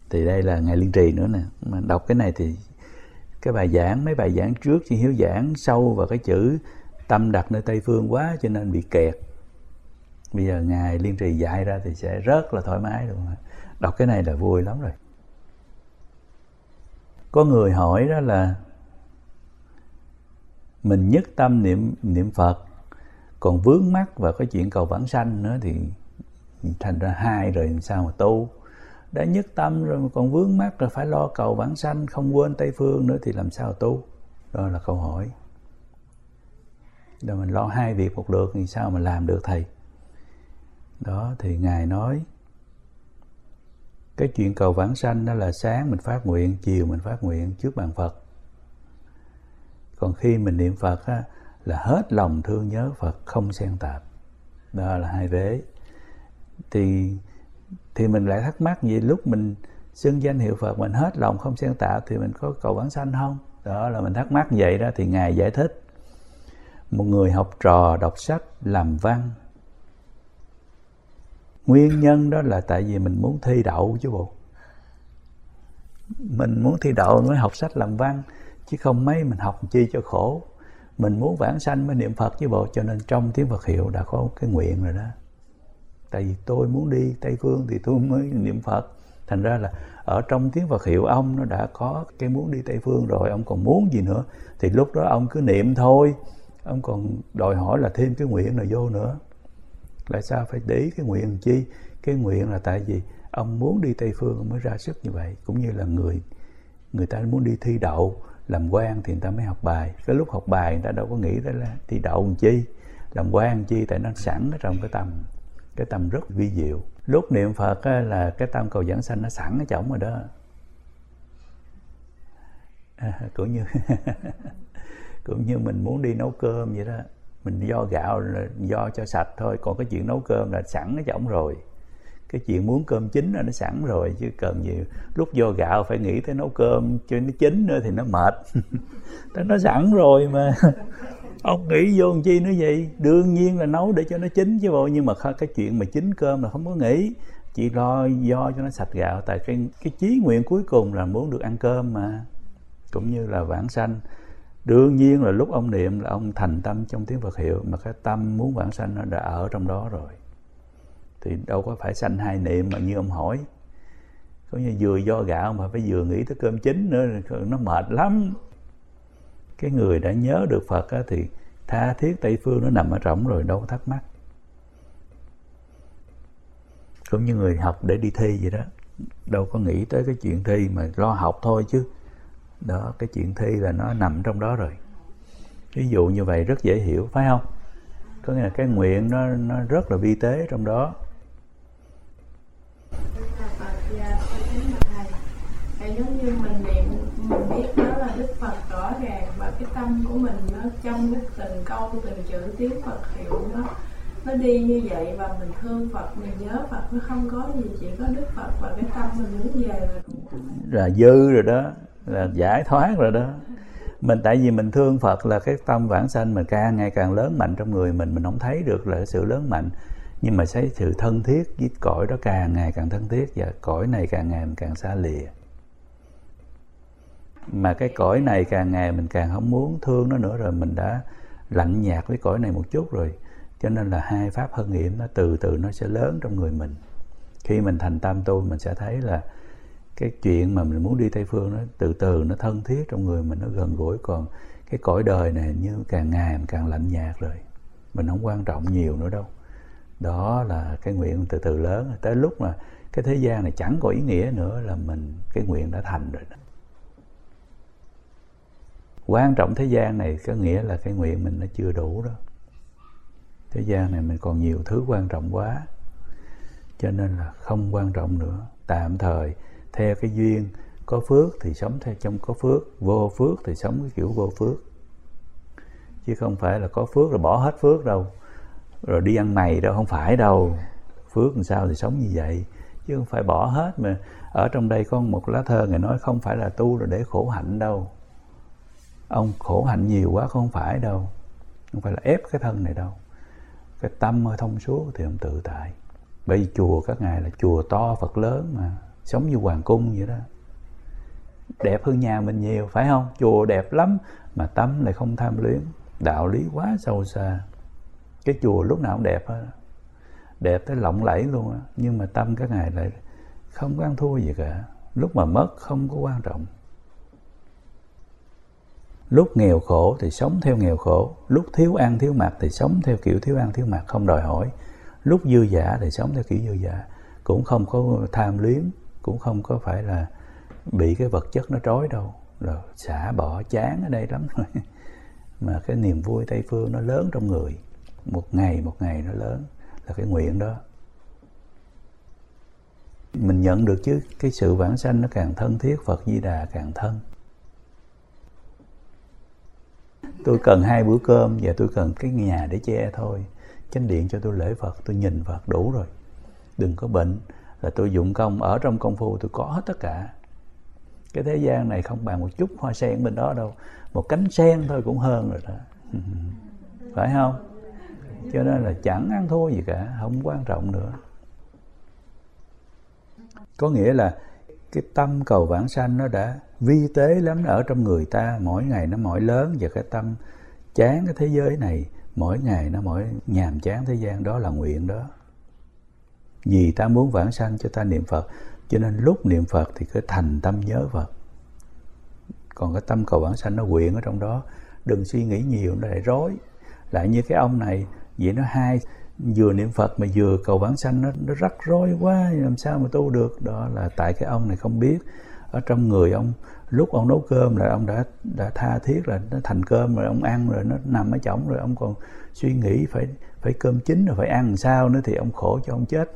Thì đây là Ngài Liên Trì nữa nè. Mà đọc cái này thì cái bài giảng, mấy bài giảng trước chị Hiếu giảng sâu vào cái chữ tâm đặt nơi Tây Phương quá cho nên bị kẹt. Bây giờ Ngài Liên Trì dạy ra thì sẽ rất là thoải mái luôn. Đọc cái này là vui lắm rồi. Có người hỏi đó là mình nhất tâm niệm Phật, còn vướng mắc vào cái chuyện cầu vãng sanh nữa thì thành ra hai rồi làm sao mà tu. Đã nhất tâm rồi mà còn vướng mắc rồi phải lo cầu vãng sanh, không quên Tây Phương nữa thì làm sao tu. Đó là câu hỏi. Rồi mình lo hai việc một lượt thì sao mà làm được thầy. Đó thì Ngài nói cái chuyện cầu vãng sanh đó là sáng mình phát nguyện, chiều mình phát nguyện trước bàn Phật. Còn khi mình niệm Phật á, là hết lòng thương nhớ Phật, không xen tạp. Đó là hai vế. Thì mình lại thắc mắc vậy, lúc mình xưng danh hiệu Phật mình hết lòng không xen tạp thì mình có cầu vãng sanh không? Đó là mình thắc mắc vậy đó. Thì Ngài giải thích, một người học trò đọc sách làm văn, nguyên nhân đó là tại vì mình muốn thi đậu chứ bộ. Mình muốn thi đậu mới học sách làm văn, chứ không mấy mình học chi cho khổ. Mình muốn vãng sanh mới niệm Phật chứ bộ. Cho nên trong tiếng Phật hiệu đã có cái nguyện rồi đó. Tại vì tôi muốn đi Tây Phương thì tôi mới niệm Phật. Thành ra là ở trong tiếng Phật hiệu ông nó đã có cái muốn đi Tây Phương rồi. Ông còn muốn gì nữa thì lúc đó ông cứ niệm thôi. Ông còn đòi hỏi là thêm cái nguyện nào vô nữa. Tại sao phải để ý cái nguyện chi? Cái nguyện là tại vì ông muốn đi Tây Phương ông mới ra sức như vậy. Cũng như là người ta muốn đi thi đậu làm quan thì người ta mới học bài. Cái lúc học bài người ta đâu có nghĩ đó là thi đậu làm chi, làm quan làm chi, tại nó sẵn ở trong cái tâm rất vi diệu. Lúc niệm Phật á, là cái tâm cầu vãng sanh nó sẵn ở trong rồi đó. Cũng như mình muốn đi nấu cơm vậy đó. Mình do gạo là do cho sạch thôi. Còn cái chuyện nấu cơm là sẵn ở trong rồi. Cái chuyện muốn cơm chín là nó sẵn rồi. Chứ cần gì lúc do gạo phải nghĩ tới nấu cơm cho nó chín nữa thì nó mệt. Nó sẵn rồi mà. Ông nghĩ vô làm chi nữa vậy? Đương nhiên là nấu để cho nó chín chứ bộ. Nhưng mà cái chuyện mà chín cơm là không có nghĩ. Chỉ do cho nó sạch gạo. Tại cái chí nguyện cuối cùng là muốn được ăn cơm mà. Cũng như là vãng sanh. Đương nhiên là lúc ông niệm là ông thành tâm trong tiếng Phật hiệu. Mà cái tâm muốn vãng sanh nó đã ở trong đó rồi. Thì đâu có phải sanh hai niệm mà như ông hỏi. Có như vừa do gạo mà phải vừa nghĩ tới cơm chín nữa. Nó mệt lắm. Cái người đã nhớ được Phật á, thì tha thiết Tây Phương nó nằm ở trỏng rồi, đâu có thắc mắc. Cũng như người học để đi thi vậy đó. Đâu có nghĩ tới cái chuyện thi mà lo học thôi chứ. Đó, cái chuyện thi là nó nằm trong đó rồi. Ví dụ như vậy rất dễ hiểu, phải không? Có nghĩa là cái nguyện nó rất là vi tế trong đó. Giống như mình niệm, mình biết đó là Đức Phật rõ ràng và cái tâm của mình nó trong cái từng câu từng chữ tiếng Phật hiệu nó đi như vậy, và mình thương Phật, mình nhớ Phật, nó không có gì, chỉ có Đức Phật và cái tâm mình muốn về là dư rồi đó, là giải thoát rồi đó. Mình tại vì mình thương Phật là cái tâm vãng sanh mình càng ngày càng lớn mạnh trong người mình không thấy được là cái sự lớn mạnh, nhưng mà thấy sự thân thiết với cõi đó càng ngày càng thân thiết, và cõi này càng ngày mình càng xa lìa. Mà cái cõi này càng ngày mình càng không muốn thương nó nữa rồi, mình đã lạnh nhạt với cõi này một chút rồi. Cho nên là hai pháp hân nghiệm nó từ từ nó sẽ lớn trong người mình. Khi mình thành tâm tu mình sẽ thấy là cái chuyện mà mình muốn đi Tây Phương nó từ từ nó thân thiết trong người mình, nó gần gũi. Còn cái cõi đời này như càng ngày mình càng lạnh nhạt rồi, mình không quan trọng nhiều nữa đâu. Đó là cái nguyện từ từ lớn. Tới lúc mà cái thế gian này chẳng có ý nghĩa nữa là mình cái nguyện đã thành rồi đó. Quan trọng thế gian này có nghĩa là cái nguyện mình nó chưa đủ đó. Thế gian này mình còn nhiều thứ quan trọng quá, cho nên là không quan trọng nữa. Tạm thời theo cái duyên, có phước thì sống theo trong có phước, vô phước thì sống cái kiểu vô phước. Chứ không phải là có phước rồi bỏ hết phước đâu, rồi đi ăn mày đâu, không phải đâu. Phước làm sao thì sống như vậy, chứ không phải bỏ hết. Mà ở trong đây có một lá thơ Ngài nói không phải là tu rồi để khổ hạnh đâu. Ông khổ hạnh nhiều quá không phải đâu, không phải là ép cái thân này đâu. Cái tâm hơi thông suốt thì ông tự tại. Bởi vì chùa các ngài là chùa to Phật lớn mà, sống như hoàng cung vậy đó. Đẹp hơn nhà mình nhiều, phải không? Chùa đẹp lắm mà tâm lại không tham luyến, đạo lý quá sâu xa. Cái chùa lúc nào cũng đẹp hết, đẹp tới lộng lẫy luôn á, nhưng mà tâm các ngài lại không có ăn thua gì cả. Lúc mà mất không có quan trọng. Lúc nghèo khổ thì sống theo nghèo khổ, lúc thiếu ăn thiếu mặc thì sống theo kiểu thiếu ăn thiếu mặc, không đòi hỏi. Lúc dư dả thì sống theo kiểu dư dả, cũng không có tham luyến, cũng không có phải là bị cái vật chất nó trói đâu. Rồi xả bỏ chán ở đây lắm rồi. Mà cái niềm vui Tây Phương nó lớn trong người, một ngày nó lớn, là cái nguyện đó. Mình nhận được chứ, cái sự vãng sanh nó càng thân thiết, Phật Di Đà càng thân. Tôi cần 2 bữa cơm và tôi cần cái nhà để che thôi. Chánh điện cho tôi lễ Phật, tôi nhìn Phật đủ rồi. Đừng có bệnh là tôi dụng công, ở trong công phu tôi có hết tất cả. Cái thế gian này không bằng một chút hoa sen bên đó đâu. Một cánh sen thôi cũng hơn rồi đó. Phải không? Cho nên là chẳng ăn thua gì cả, không quan trọng nữa. Có nghĩa là cái tâm cầu vãng sanh nó đã vi tế lắm, nó ở trong người ta, mỗi ngày nó mỏi lớn. Và cái tâm chán cái thế giới này, mỗi ngày nó mỏi nhàm chán thế gian, đó là nguyện đó. Vì ta muốn vãng sanh cho ta niệm Phật, cho nên lúc niệm Phật thì cứ thành tâm nhớ Phật. Còn cái tâm cầu vãng sanh nó quyện ở trong đó, đừng suy nghĩ nhiều nó lại rối. Lại như cái ông này, vậy nó hai, vừa niệm Phật mà vừa cầu vãng sanh, nó rắc rối quá, làm sao mà tu được. Đó là tại cái ông này không biết ở trong người ông, lúc ông nấu cơm là ông đã tha thiết là nó thành cơm rồi, ông ăn rồi nó nằm ở chổng rồi, ông còn suy nghĩ phải cơm chín rồi phải ăn làm sao nữa, thì ông khổ cho ông chết.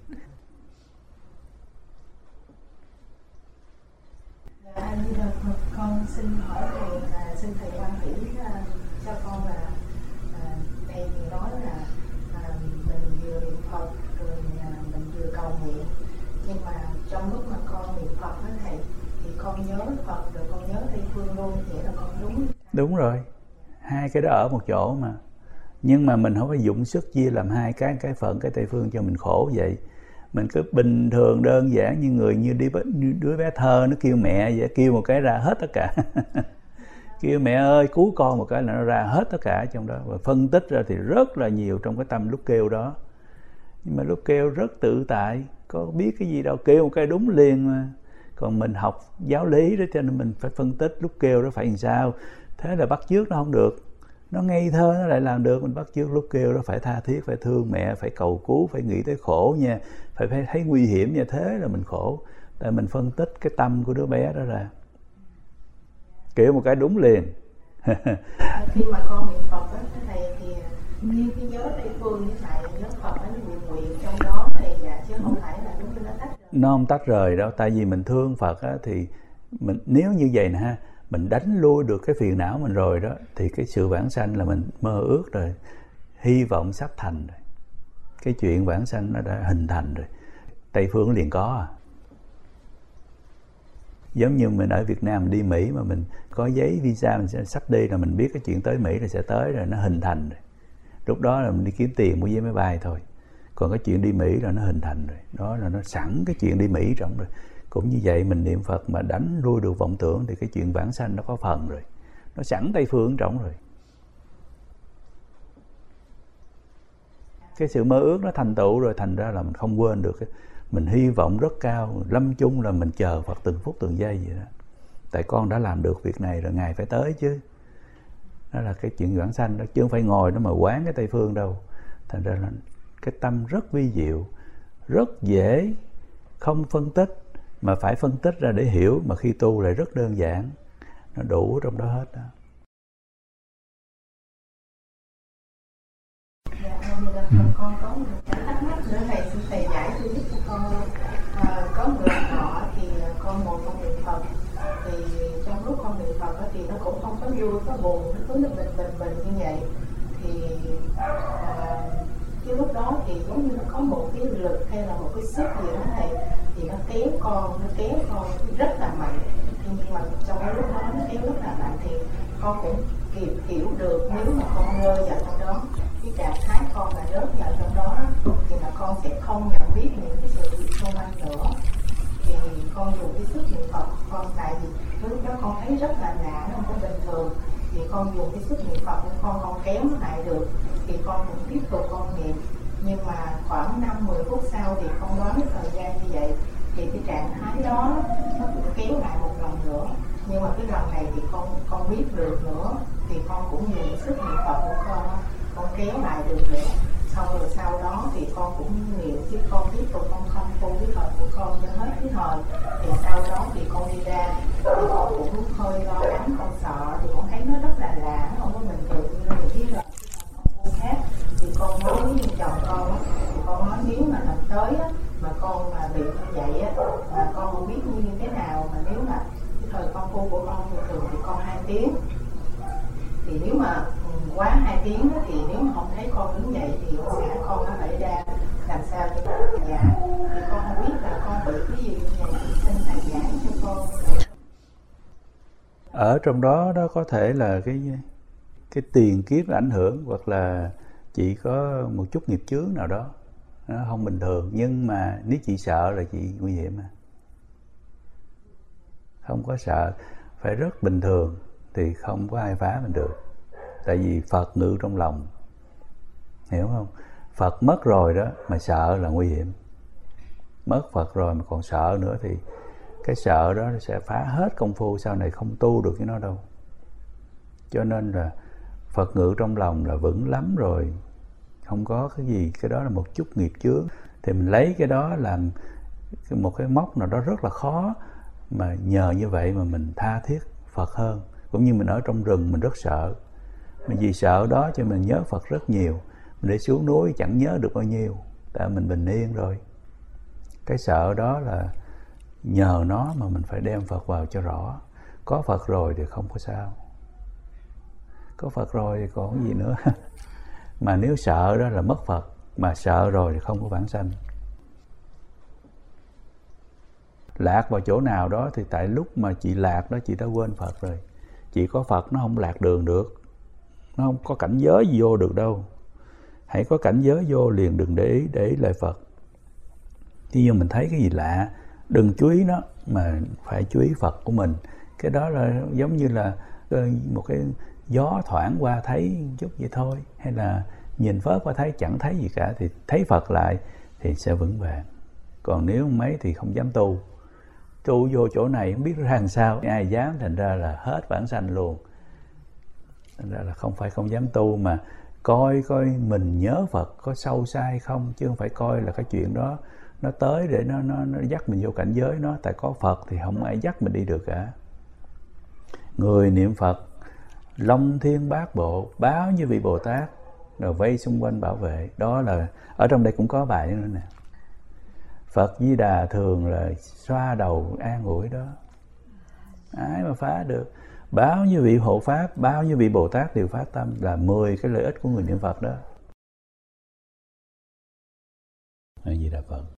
Con xin hỏi thầy, xin thầy quan hỷ cho con là thầy nói là mình vừa niệm Phật rồi mình vừa cầu nguyện, nhưng mà trong lúc mà con niệm Phật đó thầy, thì con nhớ Phật rồi con nhớ Tây Phương luôn, vậy là con đúng? Đúng rồi, hai cái đó ở một chỗ mà. Nhưng mà mình không phải dụng sức chia làm hai cái Phật cái Tây Phương cho mình khổ vậy. Mình cứ bình thường đơn giản như người, như đứa bé thơ nó kêu mẹ vậy, kêu một cái ra hết tất cả. Kêu mẹ ơi cứu con một cái là nó ra hết tất cả trong đó. Và phân tích ra thì rất là nhiều trong cái tâm lúc kêu đó. Nhưng mà lúc kêu rất tự tại, có biết cái gì đâu, kêu một cái đúng liền mà. Còn mình học giáo lý đó cho nên mình phải phân tích lúc kêu đó phải làm sao. Thế là bắt chước nó không được. Nó ngây thơ nó lại làm được. Mình bắt chước lúc kêu đó phải tha thiết, phải thương mẹ, phải cầu cứu, phải nghĩ tới khổ nha, phải thấy nguy hiểm như thế là mình khổ. Tại mình phân tích cái tâm của đứa bé đó ra, kêu một cái đúng liền. Khi mà con niệm Phật đó thầy, thì như cái nhớ Tây Phương với lại nhớ Phật nó nguyện trong đó thầy, chứ không phải là đúng như nó tách rời. Nó không tách rời đâu. Tại vì mình thương Phật á, thì mình nếu như vậy nè ha, mình đánh lui được cái phiền não mình rồi đó, thì cái sự vãng sanh là mình mơ ước rồi, hy vọng sắp thành rồi. Cái chuyện vãng sanh nó đã hình thành rồi, Tây Phương liền có à. Giống như mình ở Việt Nam mình đi Mỹ mà mình có giấy visa, mình sẽ sắp đi là mình biết cái chuyện tới Mỹ là sẽ tới rồi, nó hình thành rồi. Lúc đó là mình đi kiếm tiền mua vé máy bay thôi. Còn cái chuyện đi Mỹ là nó hình thành rồi. Đó là nó sẵn cái chuyện đi Mỹ trong rồi. Cũng như vậy, mình niệm Phật mà đánh lui được vọng tưởng thì cái chuyện vãng sanh nó có phần rồi. Nó sẵn Tây Phương trong rồi. Cái sự mơ ước nó thành tựu rồi, thành ra là mình không quên được. Mình hy vọng rất cao, lâm chung là mình chờ Phật từng phút từng giây vậy đó. Tại con đã làm được việc này rồi, Ngài phải tới chứ. Đó là cái chuyện vãng sanh đó, chứ không phải ngồi đó mà quán cái Tây Phương đâu. Thành ra là cái tâm rất vi diệu, rất dễ, không phân tích, mà phải phân tích ra để hiểu, mà khi tu lại rất đơn giản, nó đủ trong đó hết đó. Con có một cái thắc mắc nữa thầy, xin thầy giải tôi giúp cho con. Có một lần nọ thì con ngồi con niệm Phật, thì trong lúc con niệm Phật thì nó cũng không có vui, có buồn, nó cứ bình như vậy. Thì cái lúc đó thì giống như nó có một cái lực hay là một cái sức gì đó thầy, thì nó kéo con rất là mạnh. Nhưng mà trong cái lúc đó nó kéo rất là mạnh thì con cũng kịp hiểu được, nếu mà con rơi vào trong đó, cái trạng thái con là rớt vào trong đó, thì là con sẽ không nhận biết những cái sự việc xung quanh nữa. Thì tại vì lúc đó con thấy rất là lạ, nó không có bình thường, thì con dùng cái sức niệm Phật của con không kéo nó lại được, thì con cũng tiếp tục con niệm. Nhưng mà khoảng 5-10 phút sau thì con đoán cái thời gian như vậy, thì cái trạng thái đó nó cũng kéo lại một lần nữa. Nhưng mà cái lần này thì con biết được nữa, thì con cũng dùng cái sức niệm Phật của con kéo lại được nữa. Xong rồi sau đó thì con cũng niệm, chứ con tiếp tục con không phu cái thời của con cho hết cái thời. Thì sau đó thì con đi ra, thì con cũng hơi lo lắng, con sợ, thì con thấy nó rất là lạ, nó không có bình thường như những cái lần con khác. Thì con nói với chồng con á, thì con nói nếu mà lần tới á, mà con mà bị như vậy á, mà con không biết như thế nào, mà nếu mà cái thời con phu của con thường thì con 2 tiếng, thì nếu mà quá 2 tiếng đó, thì nếu mà không thấy con đứng dậy thì ông xã con nó phải ra làm sao cho con giải. Thì con không biết là con bị cái gì như vậy, thì xin thầy giải cho con. Ở trong đó có thể là cái tiền kiếp ảnh hưởng, hoặc là chị có một chút nghiệp chướng nào đó nó không bình thường. Nhưng mà nếu chị sợ là chị nguy hiểm à. Không có sợ, phải rất bình thường thì không có ai phá mình được. Tại vì Phật ngự trong lòng, hiểu không? Phật mất rồi đó mà sợ là nguy hiểm. Mất Phật rồi mà còn sợ nữa thì cái sợ đó sẽ phá hết công phu, sau này không tu được với nó đâu. Cho nên là Phật ngự trong lòng là vững lắm rồi, không có cái gì. Cái đó là một chút nghiệp chướng, thì mình lấy cái đó làm một cái mốc nào đó rất là khó. Mà nhờ như vậy mà mình tha thiết Phật hơn. Cũng như mình ở trong rừng mình rất sợ, mà vì sợ đó cho mình nhớ Phật rất nhiều. Mình để xuống núi chẳng nhớ được bao nhiêu, tại mình bình yên rồi. Cái sợ đó là nhờ nó mà mình phải đem Phật vào cho rõ. Có Phật rồi thì không có sao, có Phật rồi thì còn cái gì nữa. Mà nếu sợ đó là mất Phật, mà sợ rồi thì không có vãng sanh. Lạc vào chỗ nào đó thì tại lúc mà chị lạc đó chị đã quên Phật rồi. Chị có Phật nó không lạc đường được, nó không có cảnh giới gì vô được đâu. Hãy có cảnh giới vô liền, đừng để ý lại Phật. Khi nhưng mình thấy cái gì lạ, đừng chú ý nó, mà phải chú ý Phật của mình. Cái đó là giống như là một cái gió thoảng qua thấy chút vậy thôi, hay là nhìn phớt qua thấy chẳng thấy gì cả, thì thấy Phật lại thì sẽ vững vàng. Còn nếu mấy thì không dám tu vô chỗ này không biết ra làm sao, ai dám, thành ra là hết vãng sanh luôn. Thành ra là không dám tu, mà coi mình nhớ Phật có sâu xa hay không, chứ không phải coi là cái chuyện đó nó tới để nó dắt mình vô cảnh giới nó. Tại có Phật thì không ai dắt mình đi được cả. Người niệm Phật long thiên bát bộ, báo như vị Bồ Tát, rồi vây xung quanh bảo vệ. Đó là ở trong đây cũng có bài nữa nè. Phật Di Đà thường là xoa đầu an ủi đó. Ai mà phá được. Bao nhiêu vị hộ pháp, bao nhiêu vị Bồ Tát đều phát tâm, là 10 cái lợi ích của người niệm Phật đó. Di Đà Phật.